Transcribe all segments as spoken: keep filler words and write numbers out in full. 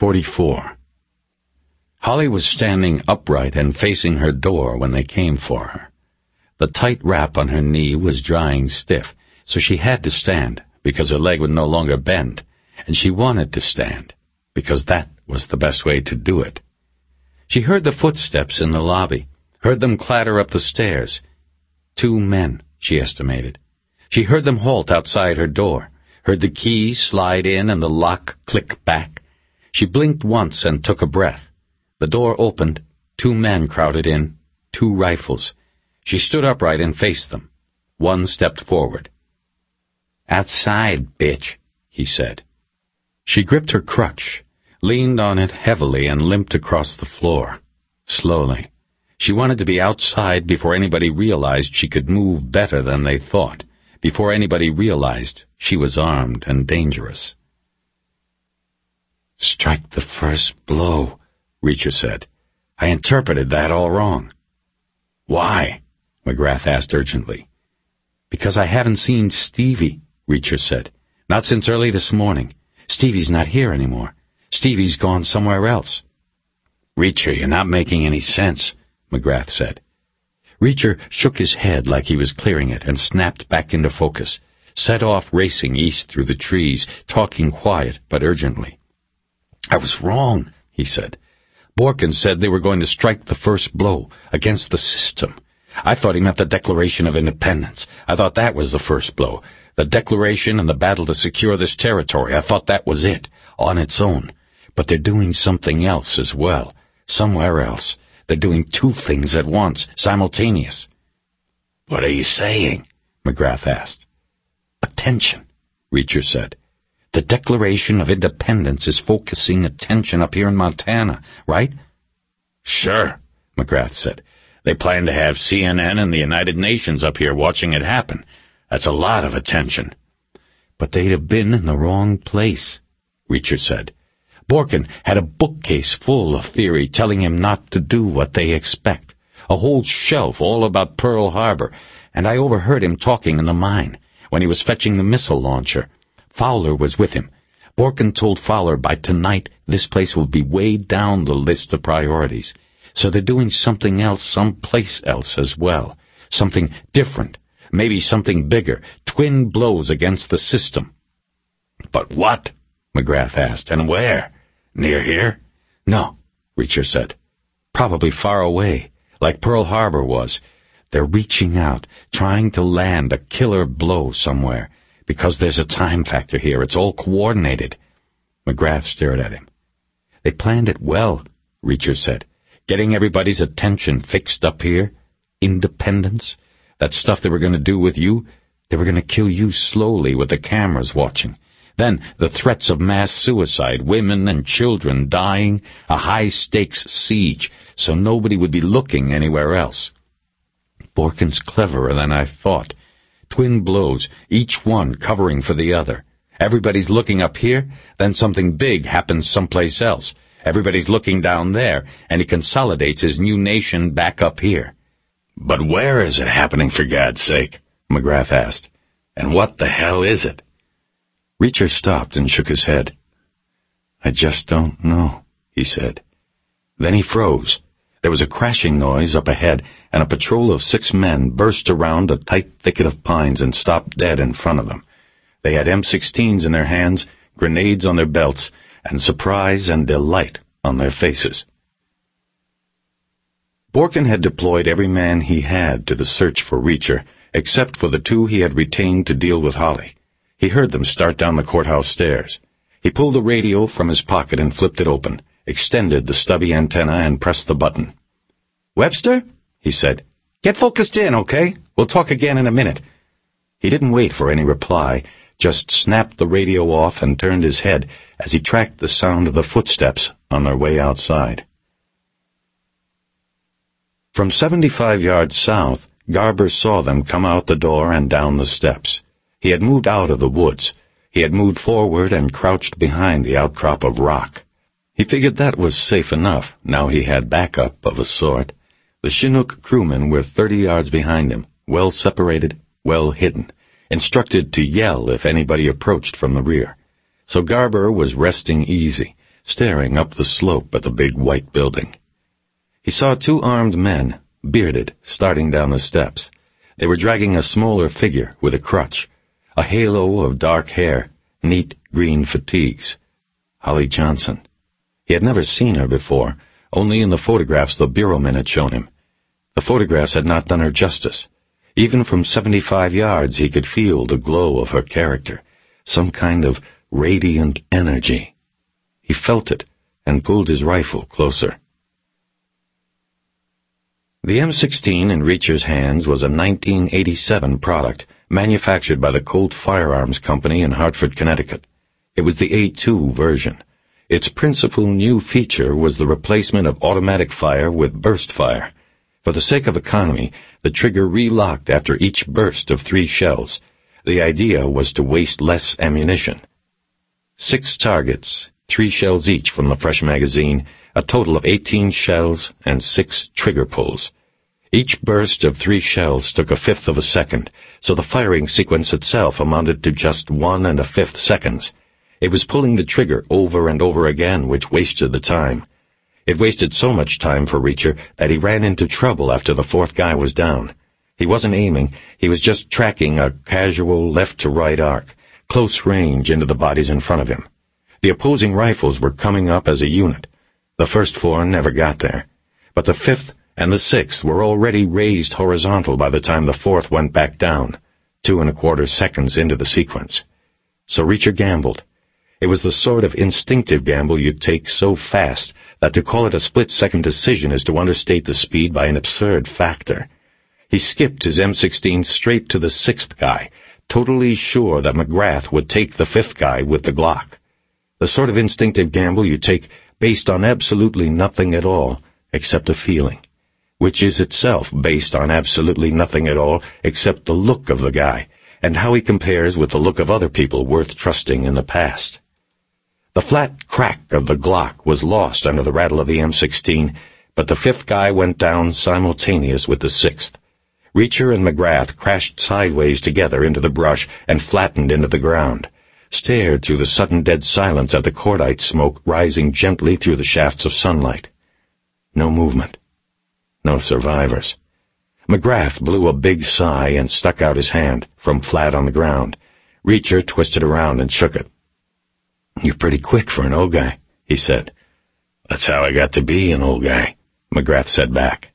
forty-four. Holly was standing upright and facing her door when they came for her. The tight wrap on her knee was drying stiff, so she had to stand because her leg would no longer bend, and she wanted to stand because that was the best way to do it. She heard the footsteps in the lobby, heard them clatter up the stairs. Two men, she estimated. She heard them halt outside her door, heard the key slide in and the lock click back. She blinked once and took a breath. The door opened. Two men crowded in, two rifles. She stood upright and faced them. One stepped forward. "Outside, bitch," he said. She gripped her crutch, leaned on it heavily, and limped across the floor, slowly. She wanted to be outside before anybody realized she could move better than they thought, before anybody realized she was armed and dangerous. "Strike the first blow," Reacher said. "I interpreted that all wrong." "Why?" McGrath asked urgently. "Because I haven't seen Stevie," Reacher said. "Not since early this morning. Stevie's not here anymore. Stevie's gone somewhere else." "Reacher, you're not making any sense," McGrath said. Reacher shook his head like he was clearing it and snapped back into focus, set off racing east through the trees, talking quiet but urgently. "I was wrong," he said. "Borkin said they were going to strike the first blow against the system. I thought he meant the Declaration of Independence. I thought that was the first blow. The Declaration and the battle to secure this territory. I thought that was it, on its own. But they're doing something else as well, somewhere else. They're doing two things at once, simultaneous." "What are you saying?" McGrath asked. "Attention," Reacher said. "The Declaration of Independence is focusing attention up here in Montana, right?" "Sure," McGrath said. "They plan to have C N N and the United Nations up here watching it happen. That's a lot of attention." "But they'd have been in the wrong place," Reacher said. "Borkin had a bookcase full of theory telling him not to do what they expect, a whole shelf all about Pearl Harbor, and I overheard him talking in the mine when he was fetching the missile launcher. Fowler was with him. Borkin told Fowler by tonight this place will be way down the list of priorities. So they're doing something else someplace else as well, something different, maybe something bigger, twin blows against the system." "But what?" McGrath asked. "And where? Near here?" "No," Reacher said. "Probably far away, like Pearl Harbor was. They're reaching out, trying to land a killer blow somewhere, because there's a time factor here. It's all coordinated." McGrath stared at him. "They planned it well," Reacher said. "Getting everybody's attention fixed up here. Independence. That stuff they were going to do with you. They were going to kill you slowly with the cameras watching. Then the threats of mass suicide, women and children dying, a high-stakes siege, so nobody would be looking anywhere else. Borkin's cleverer than I thought. Twin blows, each one covering for the other. Everybody's looking up here, then something big happens someplace else. Everybody's looking down there, and he consolidates his new nation back up here." "But where is it happening, for God's sake?" McGrath asked. "And what the hell is it?" Reacher stopped and shook his head. "I just don't know," he said. Then he froze. There was a crashing noise up ahead, and a patrol of six men burst around a tight thicket of pines and stopped dead in front of them. They had M sixteens in their hands, grenades on their belts, and surprise and delight on their faces. Borkin had deployed every man he had to the search for Reacher, except for the two he had retained to deal with Holly. He heard them start down the courthouse stairs. He pulled the radio from his pocket and flipped it open, extended the stubby antenna, and pressed the button. "Webster?" he said. "Get focused in, okay? We'll talk again in a minute." He didn't wait for any reply, just snapped the radio off and turned his head as he tracked the sound of the footsteps on their way outside. From seventy-five yards south, Garber saw them come out the door and down the steps. He had moved out of the woods. He had moved forward and crouched behind the outcrop of rock. He figured that was safe enough, now he had backup of a sort. The Chinook crewmen were thirty yards behind him, well separated, well hidden, instructed to yell if anybody approached from the rear. So Garber was resting easy, staring up the slope at the big white building. He saw two armed men, bearded, starting down the steps. They were dragging a smaller figure with a crutch, a halo of dark hair, neat green fatigues. Holly Johnson. He had never seen her before, only in the photographs the bureauman had shown him. The photographs had not done her justice. Even from seventy-five yards he could feel the glow of her character, some kind of radiant energy. He felt it and pulled his rifle closer. The M sixteen in Reacher's hands was a nineteen eighty-seven product, manufactured by the Colt Firearms Company in Hartford, Connecticut. It was the A two version. Its principal new feature was the replacement of automatic fire with burst fire. For the sake of economy, the trigger relocked after each burst of three shells. The idea was to waste less ammunition. Six targets, three shells each from the fresh magazine, a total of eighteen shells and six trigger pulls. Each burst of three shells took a fifth of a second, so the firing sequence itself amounted to just one and a fifth seconds. It was pulling the trigger over and over again which wasted the time. It wasted so much time for Reacher that he ran into trouble after the fourth guy was down. He wasn't aiming, he was just tracking a casual left-to-right arc, close range into the bodies in front of him. The opposing rifles were coming up as a unit. The first four never got there, but the fifth and the sixth were already raised horizontal by the time the fourth went back down, two and a quarter seconds into the sequence. So Reacher gambled. It was the sort of instinctive gamble you'd take so fast that to call it a split-second decision is to understate the speed by an absurd factor. He skipped his M sixteen straight to the sixth guy, totally sure that McGrath would take the fifth guy with the Glock. The sort of instinctive gamble you take based on absolutely nothing at all except a feeling, which is itself based on absolutely nothing at all except the look of the guy and how he compares with the look of other people worth trusting in the past. The flat crack of the Glock was lost under the rattle of the M sixteen, but the fifth guy went down simultaneous with the sixth. Reacher and McGrath crashed sideways together into the brush and flattened into the ground, stared through the sudden dead silence at the cordite smoke rising gently through the shafts of sunlight. No movement. No survivors. McGrath blew a big sigh and stuck out his hand, from flat on the ground. Reacher twisted around and shook it. "You're pretty quick for an old guy," he said. "That's how I got to be an old guy," McGrath said back.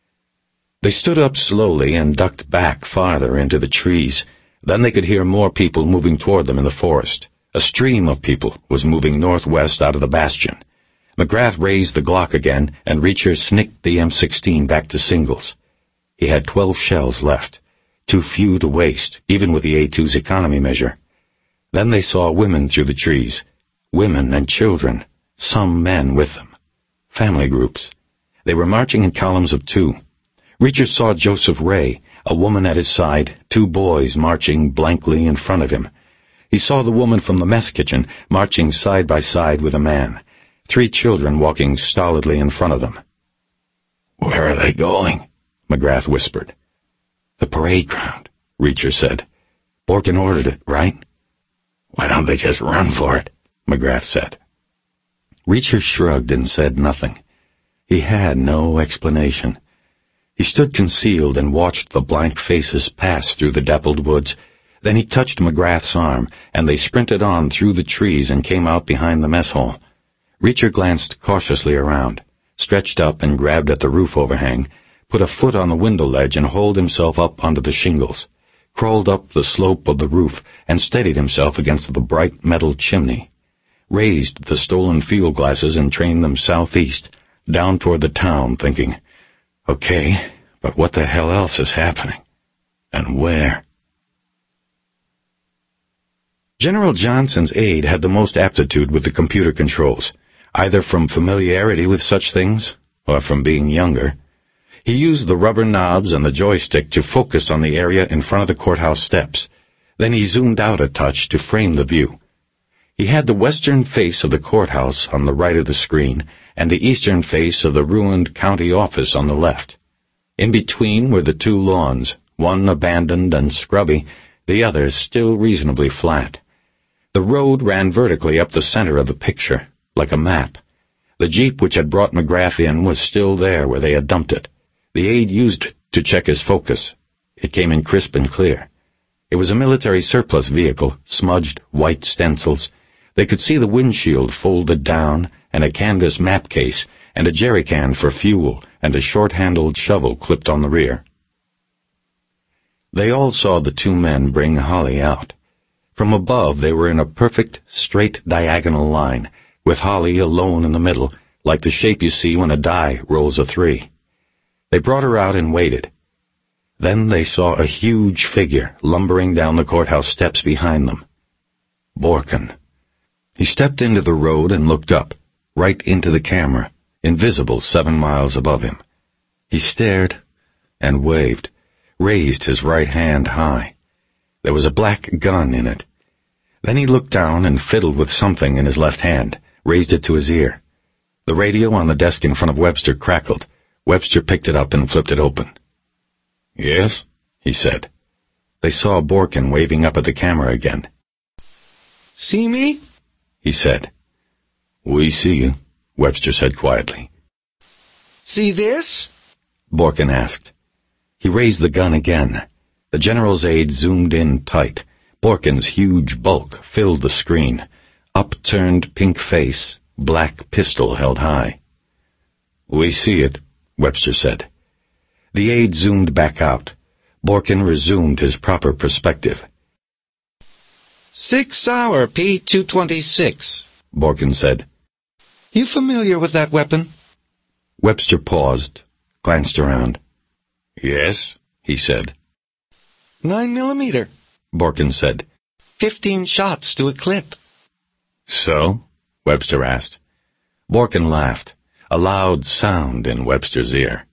They stood up slowly and ducked back farther into the trees. Then they could hear more people moving toward them in the forest. A stream of people was moving northwest out of the bastion. McGrath raised the Glock again, and Reacher snicked the M sixteen back to singles. He had twelve shells left, too few to waste, even with the A two's economy measure. Then they saw women through the trees. Women and children, some men with them. Family groups. They were marching in columns of two. Reacher saw Joseph Ray, a woman at his side, two boys marching blankly in front of him. He saw the woman from the mess kitchen marching side by side with a man, three children walking stolidly in front of them. "Where are they going?" McGrath whispered. "The parade ground," Reacher said. "Borkin ordered it, right?" "Why don't they just run for it?" McGrath said. Reacher shrugged and said nothing. He had no explanation. He stood concealed and watched the blank faces pass through the dappled woods. Then he touched McGrath's arm, and they sprinted on through the trees and came out behind the mess hall. Reacher glanced cautiously around, stretched up and grabbed at the roof overhang, put a foot on the window ledge and hauled himself up onto the shingles, crawled up the slope of the roof and steadied himself against the bright metal chimney, raised the stolen field glasses and trained them southeast, down toward the town, thinking, "Okay, but what the hell else is happening? And where?" General Johnson's aide had the most aptitude with the computer controls, either from familiarity with such things or from being younger. He used the rubber knobs and the joystick to focus on the area in front of the courthouse steps. Then he zoomed out a touch to frame the view. He had the western face of the courthouse on the right of the screen and the eastern face of the ruined county office on the left. In between were the two lawns, one abandoned and scrubby, the other still reasonably flat. The road ran vertically up the center of the picture, like a map. The jeep which had brought McGrath in was still there where they had dumped it. The aide used it to check his focus. It came in crisp and clear. It was a military surplus vehicle, smudged white stencils. They could see the windshield folded down, and a canvas map case, and a jerry can for fuel, and a short-handled shovel clipped on the rear. They all saw the two men bring Holly out. From above they were in a perfect, straight diagonal line, with Holly alone in the middle, like the shape you see when a die rolls a three. They brought her out and waited. Then they saw a huge figure lumbering down the courthouse steps behind them. Borkin. He stepped into the road and looked up, right into the camera, invisible seven miles above him. He stared and waved, raised his right hand high. There was a black gun in it. Then he looked down and fiddled with something in his left hand, raised it to his ear. The radio on the desk in front of Webster crackled. Webster picked it up and flipped it open. "Yes?" he said. They saw Borkin waving up at the camera again. "See me?" he said. "We see you," Webster said quietly. "See this?" Borkin asked. He raised the gun again. The general's aide zoomed in tight. Borkin's huge bulk filled the screen. Upturned pink face, black pistol held high. "We see it," Webster said. The aide zoomed back out. Borkin resumed his proper perspective. Six hour P two twenty-six, Borkin said. "You familiar with that weapon?" Webster paused, glanced around. "Yes," he said. Nine millimeter, Borkin said. Fifteen shots to a clip. "So?" Webster asked. Borkin laughed, a loud sound in Webster's ear.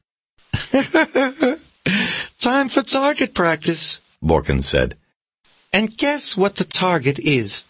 Time for target practice, Borkin said. And guess what the target is?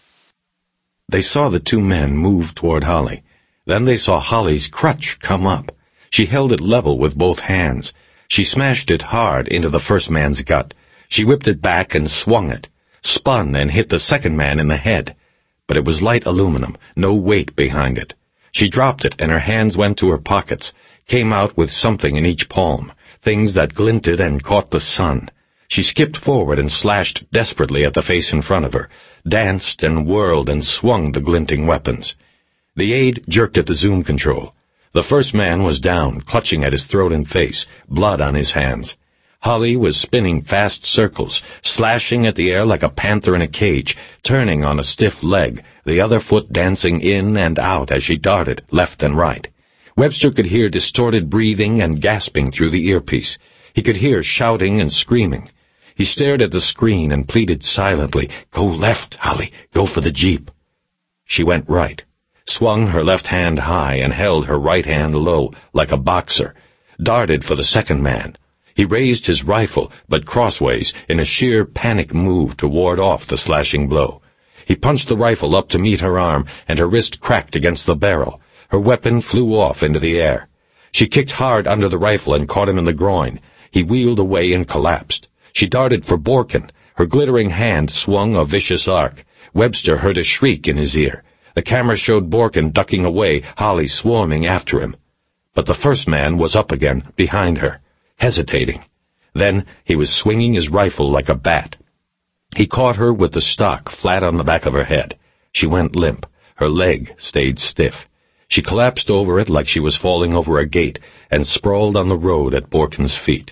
They saw the two men move toward Holly. Then they saw Holly's crutch come up. She held it level with both hands. She smashed it hard into the first man's gut. She whipped it back and swung it, spun and hit the second man in the head. But it was light aluminum, no weight behind it. She dropped it and her hands went to her pockets, came out with something in each palm, things that glinted and caught the sun. She skipped forward and slashed desperately at the face in front of her, danced and whirled and swung the glinting weapons. The aide jerked at the zoom control. The first man was down, clutching at his throat and face, blood on his hands. Holly was spinning fast circles, slashing at the air like a panther in a cage, turning on a stiff leg, the other foot dancing in and out as she darted left and right. Webster could hear distorted breathing and gasping through the earpiece. He could hear shouting and screaming. He stared at the screen and pleaded silently, "Go left, Holly, go for the jeep." She went right, swung her left hand high and held her right hand low, like a boxer, darted for the second man. He raised his rifle, but crossways, in a sheer panic move to ward off the slashing blow. He punched the rifle up to meet her arm, and her wrist cracked against the barrel. Her weapon flew off into the air. She kicked hard under the rifle and caught him in the groin. He wheeled away and collapsed. She darted for Borkin. Her glittering hand swung a vicious arc. Webster heard a shriek in his ear. The camera showed Borkin ducking away, Holly swarming after him. But the first man was up again, behind her, hesitating. Then he was swinging his rifle like a bat. He caught her with the stock flat on the back of her head. She went limp. Her leg stayed stiff. She collapsed over it like she was falling over a gate and sprawled on the road at Borkin's feet.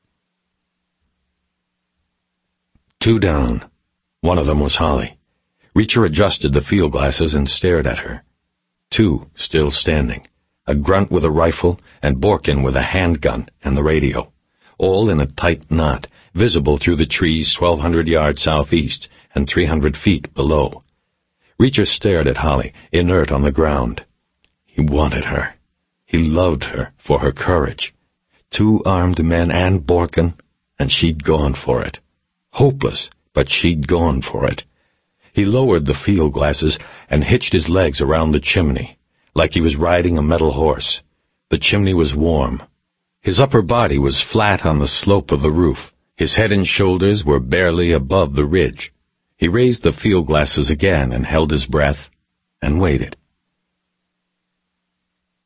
Two down. One of them was Holly. Reacher adjusted the field glasses and stared at her. Two still standing. A grunt with a rifle and Borkin with a handgun and the radio. All in a tight knot, visible through the trees twelve hundred yards southeast and three hundred feet below. Reacher stared at Holly, inert on the ground. He wanted her. He loved her for her courage. Two armed men and Borkin, and she'd gone for it. Hopeless, but she'd gone for it. He lowered the field glasses and hitched his legs around the chimney, like he was riding a metal horse. The chimney was warm. His upper body was flat on the slope of the roof. His head and shoulders were barely above the ridge. He raised the field glasses again and held his breath and waited.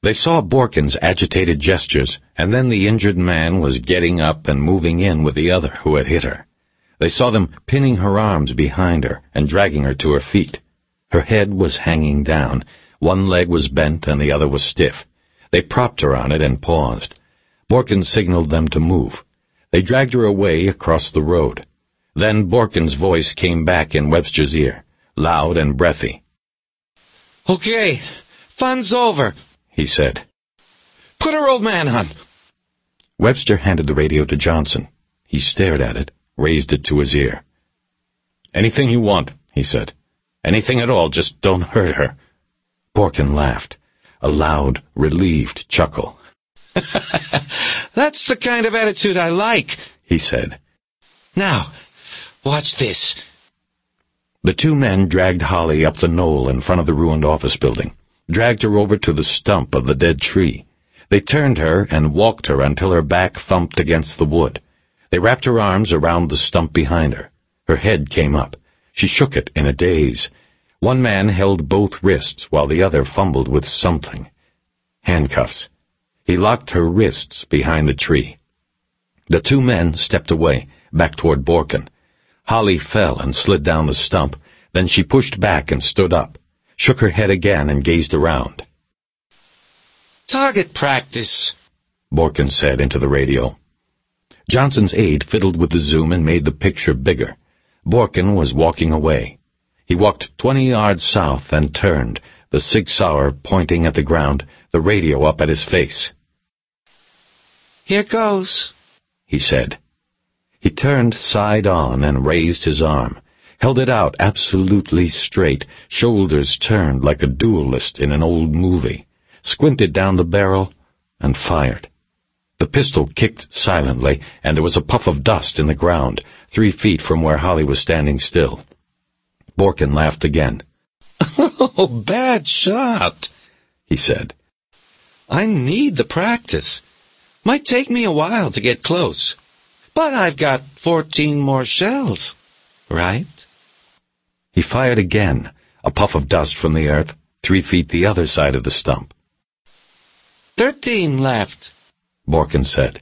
They saw Borkin's agitated gestures, and then the injured man was getting up and moving in with the other who had hit her. They saw them pinning her arms behind her and dragging her to her feet. Her head was hanging down. One leg was bent and the other was stiff. They propped her on it and paused. Borkin signaled them to move. They dragged her away across the road. Then Borkin's voice came back in Webster's ear, loud and breathy. Okay, fun's over, he said. Put her old man on. Webster handed the radio to Johnson. He stared at it, raised it to his ear. Anything you want, he said. Anything at all, just don't hurt her. Borkin laughed, a loud, relieved chuckle. That's the kind of attitude I like, he said. Now, watch this. The two men dragged Holly up the knoll in front of the ruined office building, dragged her over to the stump of the dead tree. They turned her and walked her until her back thumped against the wood. They wrapped her arms around the stump behind her. Her head came up. She shook it in a daze. One man held both wrists while the other fumbled with something. Handcuffs. He locked her wrists behind the tree. The two men stepped away, back toward Borkin. Holly fell and slid down the stump. Then she pushed back and stood up, shook her head again and gazed around. Target practice, Borkin said into the radio. Johnson's aide fiddled with the zoom and made the picture bigger. Borkin was walking away. He walked twenty yards south and turned, the Sig Sauer pointing at the ground, the radio up at his face. Here goes, he said. He turned side on and raised his arm, held it out absolutely straight, shoulders turned like a duelist in an old movie, squinted down the barrel, and fired. The pistol kicked silently, and there was a puff of dust in the ground, three feet from where Holly was standing still. Borkin laughed again. Oh, bad shot, he said. I need the practice. Might take me a while to get close. But I've got fourteen more shells, right? He fired again, a puff of dust from the earth, three feet the other side of the stump. Thirteen left, Borkin said.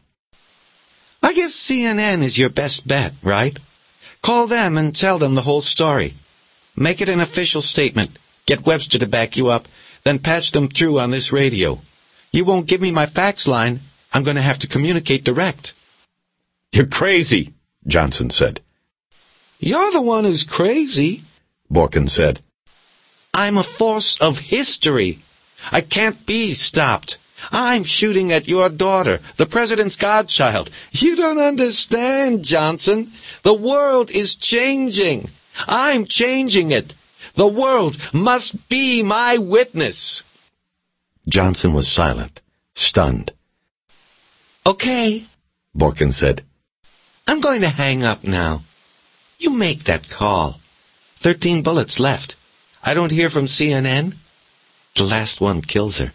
I guess C N N is your best bet, right? Call them and tell them the whole story. Make it an official statement. Get Webster to back you up, then patch them through on this radio. You won't give me my fax line. I'm going to have to communicate direct. You're crazy, Johnson said. You're the one who's crazy, Borkin said. I'm a force of history. I can't be stopped. I'm shooting at your daughter, the president's godchild. You don't understand, Johnson. The world is changing. I'm changing it. The world must be my witness. Johnson was silent, stunned. Okay, Borkin said. I'm going to hang up now. You make that call. Thirteen bullets left. I don't hear from C N N. The last one kills her.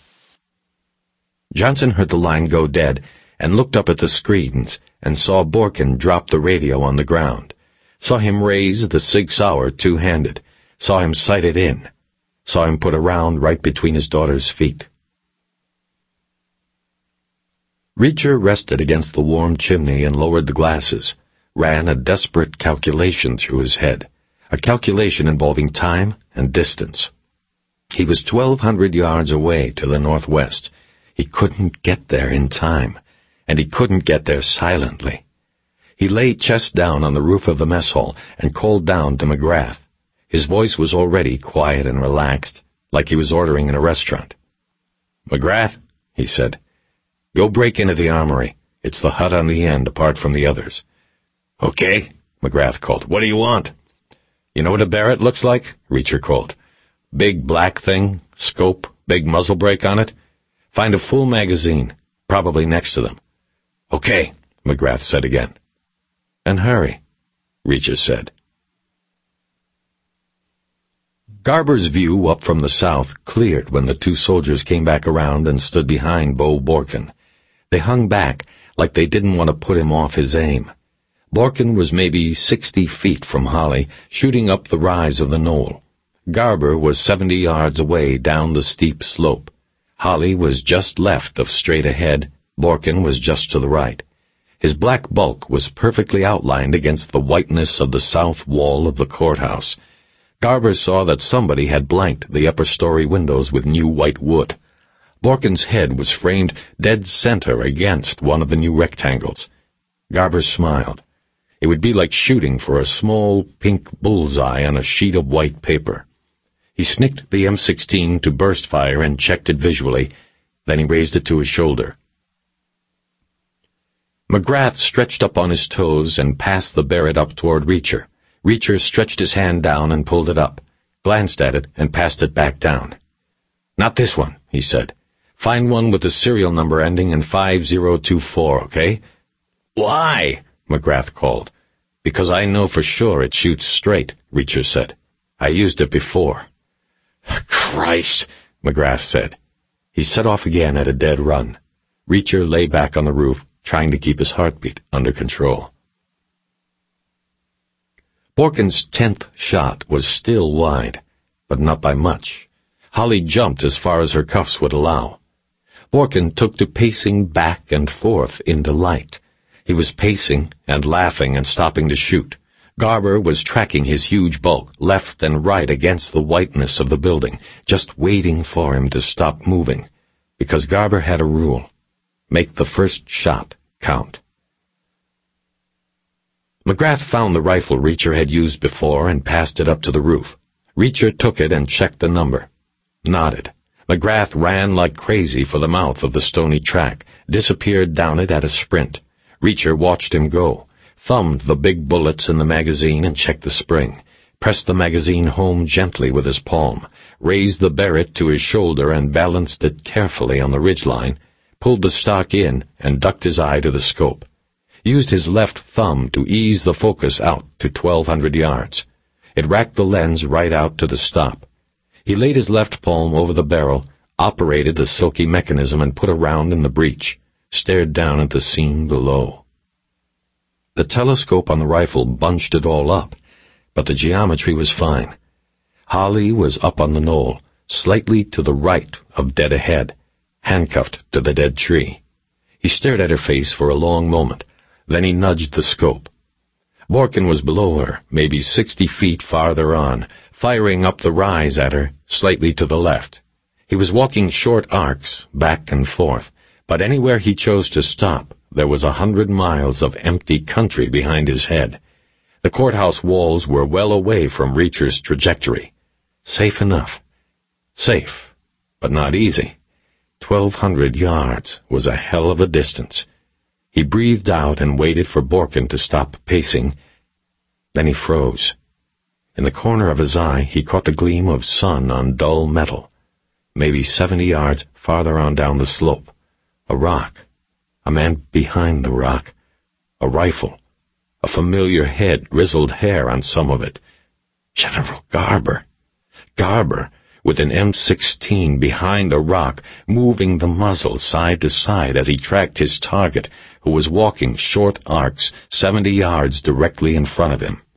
Johnson heard the line go dead and looked up at the screens and saw Borkin drop the radio on the ground, saw him raise the Sig Sauer two-handed, saw him sight it in, saw him put a round right between his daughter's feet. Reacher rested against the warm chimney and lowered the glasses, ran a desperate calculation through his head, a calculation involving time and distance. He was twelve hundred yards away to the northwest. He couldn't get there in time, and he couldn't get there silently. He lay chest down on the roof of the mess hall and called down to McGrath. His voice was already quiet and relaxed, like he was ordering in a restaurant. McGrath, he said, go break into the armory. It's the hut on the end, apart from the others. Okay, McGrath called. What do you want? You know what a Barrett looks like? Reacher called. Big black thing, scope, big muzzle brake on it. Find a full magazine, probably next to them. Okay, McGrath said again. And hurry, Reacher said. Garber's view up from the south cleared when the two soldiers came back around and stood behind Bo Borkin. They hung back like they didn't want to put him off his aim. Borkin was maybe sixty feet from Holly, shooting up the rise of the knoll. Garber was seventy yards away down the steep slope. Holly was just left of straight ahead, Borkin was just to the right. His black bulk was perfectly outlined against the whiteness of the south wall of the courthouse. Garber saw that somebody had blanked the upper-story windows with new white wood. Borkin's head was framed dead center against one of the new rectangles. Garber smiled. It would be like shooting for a small pink bullseye on a sheet of white paper. He snicked the M sixteen to burst fire and checked it visually. Then he raised it to his shoulder. McGrath stretched up on his toes and passed the Barrett up toward Reacher. Reacher stretched his hand down and pulled it up, glanced at it, and passed it back down. "Not this one," he said. "Find one with the serial number ending in five zero two four, okay?" "Why?" McGrath called. "Because I know for sure it shoots straight," Reacher said. "I used it before." "Christ," McGrath said. He set off again at a dead run. Reacher lay back on the roof, trying to keep his heartbeat under control. Borkin's tenth shot was still wide, but not by much. Holly jumped as far as her cuffs would allow. Borkin took to pacing back and forth in delight. He was pacing and laughing and stopping to shoot. Garber was tracking his huge bulk left and right against the whiteness of the building, just waiting for him to stop moving, because Garber had a rule: make the first shot count. McGrath found the rifle Reacher had used before and passed it up to the roof. Reacher took it and checked the number. Nodded. McGrath ran like crazy for the mouth of the stony track, disappeared down it at a sprint. Reacher watched him go, thumbed the big bullets in the magazine and checked the spring, pressed the magazine home gently with his palm, raised the Barrett to his shoulder and balanced it carefully on the ridgeline, pulled the stock in and ducked his eye to the scope, used his left thumb to ease the focus out to twelve hundred yards. It racked the lens right out to the stop. He laid his left palm over the barrel, operated the silky mechanism and put a round in the breech, stared down at the scene below. The telescope on the rifle bunched it all up, but the geometry was fine. Holly was up on the knoll, slightly to the right of dead ahead, handcuffed to the dead tree. He stared at her face for a long moment, then he nudged the scope. Borkin was below her, maybe sixty feet farther on, firing up the rise at her, slightly to the left. He was walking short arcs, back and forth, but anywhere he chose to stop, there was a hundred miles of empty country behind his head. The courthouse walls were well away from Reacher's trajectory. Safe enough. Safe, but not easy. Twelve hundred yards was a hell of a distance. He breathed out and waited for Borkin to stop pacing. Then he froze. In the corner of his eye, he caught the gleam of sun on dull metal. Maybe seventy yards farther on down the slope. A rock. A man behind the rock. A rifle. A familiar head, grizzled hair on some of it. General Garber. Garber, with an M sixteen behind a rock, moving the muzzle side to side as he tracked his target, who was walking short arcs seventy yards directly in front of him.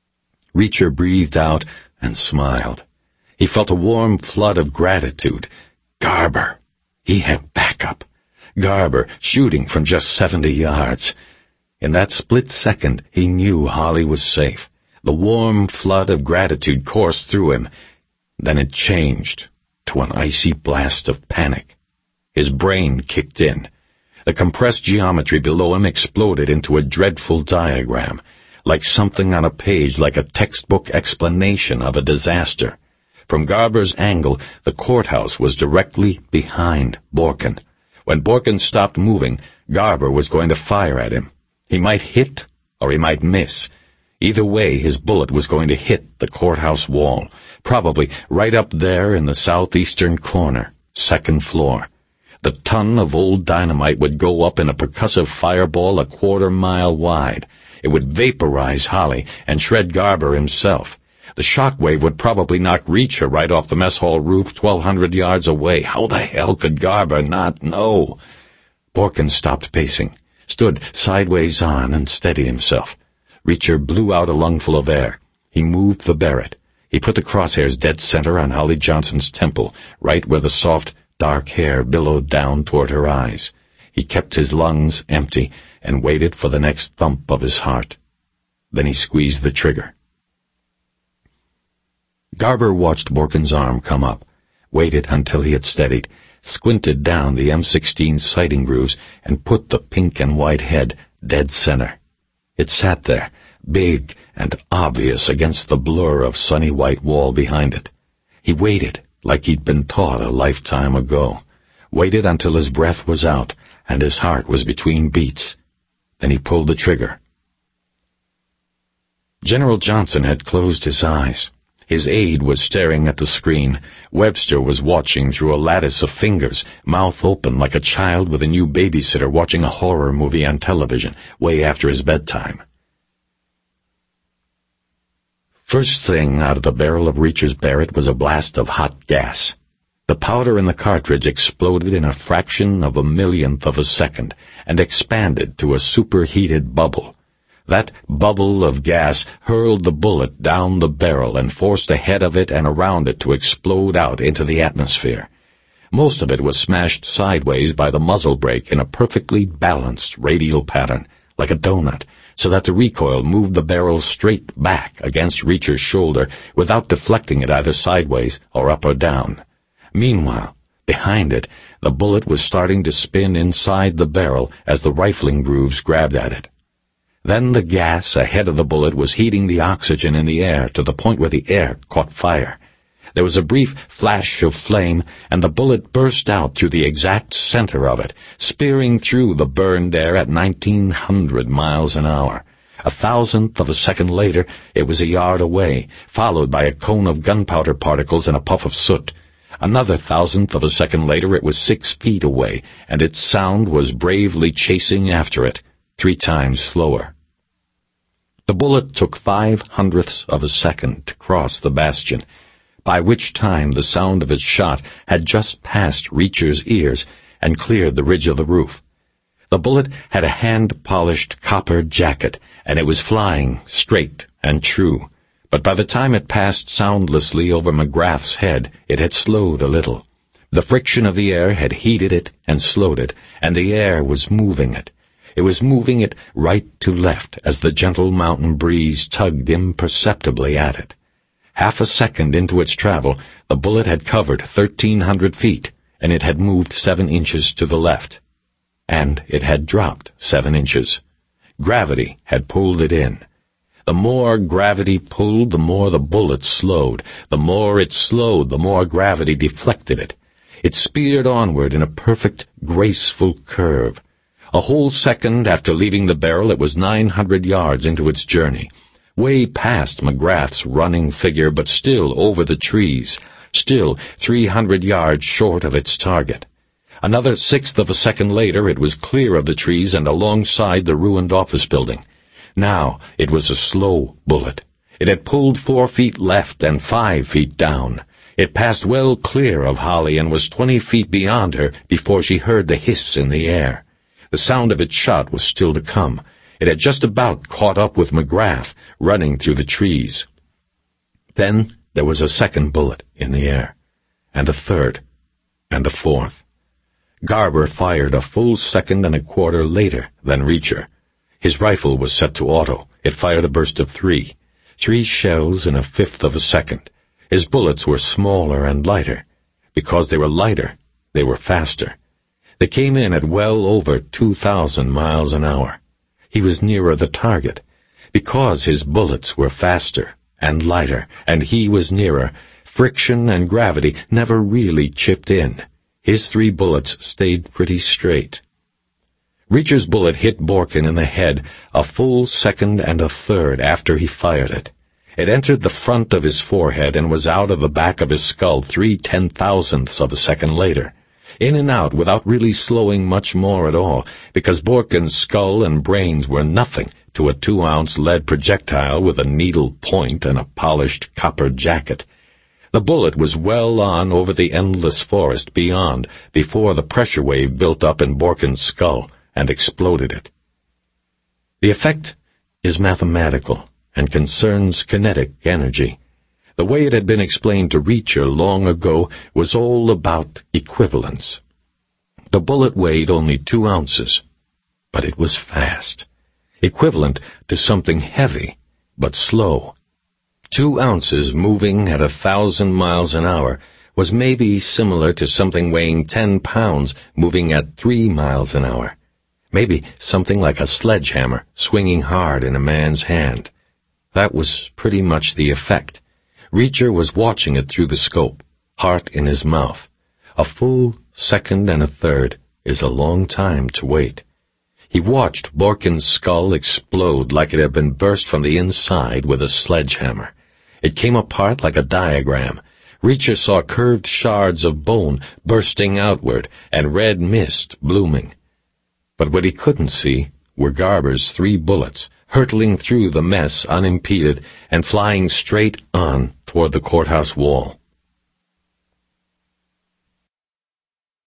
Reacher breathed out and smiled. He felt a warm flood of gratitude. Garber. He had backup. Garber shooting from just seventy yards. In that split second, he knew Holly was safe. The warm flood of gratitude coursed through him. Then it changed to an icy blast of panic. His brain kicked in. The compressed geometry below him exploded into a dreadful diagram, like something on a page, like a textbook explanation of a disaster. From Garber's angle, the courthouse was directly behind Borkin. When Borkin stopped moving, Garber was going to fire at him. He might hit or he might miss. Either way, his bullet was going to hit the courthouse wall, probably right up there in the southeastern corner, second floor. The ton of old dynamite would go up in a percussive fireball a quarter mile wide. It would vaporize Holly and shred Garber himself. The shockwave would probably knock Reacher right off the mess hall roof twelve hundred yards away. How the hell could Garber not know? Borkin stopped pacing, stood sideways on and steadied himself. Reacher blew out a lungful of air. He moved the Barrett. He put the crosshairs dead center on Holly Johnson's temple, right where the soft, dark hair billowed down toward her eyes. He kept his lungs empty and waited for the next thump of his heart. Then he squeezed the trigger. Garber watched Borken's arm come up, waited until he had steadied, squinted down the M sixteen's sighting grooves, and put the pink and white head dead center. It sat there, big and obvious against the blur of sunny white wall behind it. He waited like he'd been taught a lifetime ago, waited until his breath was out and his heart was between beats. Then he pulled the trigger. General Johnson had closed his eyes. His aide was staring at the screen. Webster was watching through a lattice of fingers, mouth open like a child with a new babysitter watching a horror movie on television, way after his bedtime. First thing out of the barrel of Reacher's Barrett was a blast of hot gas. The powder in the cartridge exploded in a fraction of a millionth of a second and expanded to a superheated bubble. That bubble of gas hurled the bullet down the barrel and forced ahead of it and around it to explode out into the atmosphere. Most of it was smashed sideways by the muzzle brake in a perfectly balanced radial pattern, like a donut, so that the recoil moved the barrel straight back against Reacher's shoulder without deflecting it either sideways or up or down. Meanwhile, behind it, the bullet was starting to spin inside the barrel as the rifling grooves grabbed at it. Then the gas ahead of the bullet was heating the oxygen in the air to the point where the air caught fire. There was a brief flash of flame, and the bullet burst out through the exact center of it, spearing through the burned air at nineteen hundred miles an hour. A thousandth of a second later, it was a yard away, followed by a cone of gunpowder particles and a puff of soot. Another thousandth of a second later, it was six feet away, and its sound was bravely chasing after it, three times slower. The bullet took five hundredths of a second to cross the bastion, by which time the sound of its shot had just passed Reacher's ears and cleared the ridge of the roof. The bullet had a hand-polished copper jacket, and it was flying straight and true, but by the time it passed soundlessly over McGrath's head, it had slowed a little. The friction of the air had heated it and slowed it, and the air was moving it. It was moving it right to left as the gentle mountain breeze tugged imperceptibly at it. Half a second into its travel, the bullet had covered thirteen hundred feet, and it had moved seven inches to the left. And it had dropped seven inches. Gravity had pulled it in. The more gravity pulled, the more the bullet slowed. The more it slowed, the more gravity deflected it. It speared onward in a perfect, graceful curve. A whole second after leaving the barrel, it was nine hundred yards into its journey, way past McGrath's running figure, but still over the trees, still three hundred yards short of its target. Another sixth of a second later, it was clear of the trees and alongside the ruined office building. Now it was a slow bullet. It had pulled four feet left and five feet down. It passed well clear of Holly and was twenty feet beyond her before she heard the hiss in the air. The sound of its shot was still to come. It had just about caught up with McGrath, running through the trees. Then there was a second bullet in the air, and a third, and a fourth. Garber fired a full second and a quarter later than Reacher. His rifle was set to auto. It fired a burst of three. Three shells in a fifth of a second. His bullets were smaller and lighter. Because they were lighter, they were faster. They came in at well over two thousand miles an hour. He was nearer the target. Because his bullets were faster and lighter, and he was nearer, friction and gravity never really chipped in. His three bullets stayed pretty straight. Reacher's bullet hit Borken in the head a full second and a third after he fired it. It entered the front of his forehead and was out of the back of his skull three ten-thousandths of a second later. In and out without really slowing much more at all, because Borken's skull and brains were nothing to a two-ounce lead projectile with a needle point and a polished copper jacket. The bullet was well on over the endless forest beyond before the pressure wave built up in Borken's skull and exploded it. The effect is mathematical and concerns kinetic energy. The way it had been explained to Reacher long ago was all about equivalence. The bullet weighed only two ounces, but it was fast, equivalent to something heavy, but slow. Two ounces moving at a thousand miles an hour was maybe similar to something weighing ten pounds moving at three miles an hour. Maybe something like a sledgehammer swinging hard in a man's hand. That was pretty much the effect. Reacher was watching it through the scope, heart in his mouth. A full second and a third is a long time to wait. He watched Borkin's skull explode like it had been burst from the inside with a sledgehammer. It came apart like a diagram. Reacher saw curved shards of bone bursting outward and red mist blooming. But what he couldn't see were Garber's three bullets, hurtling through the mess unimpeded and flying straight on toward the courthouse wall.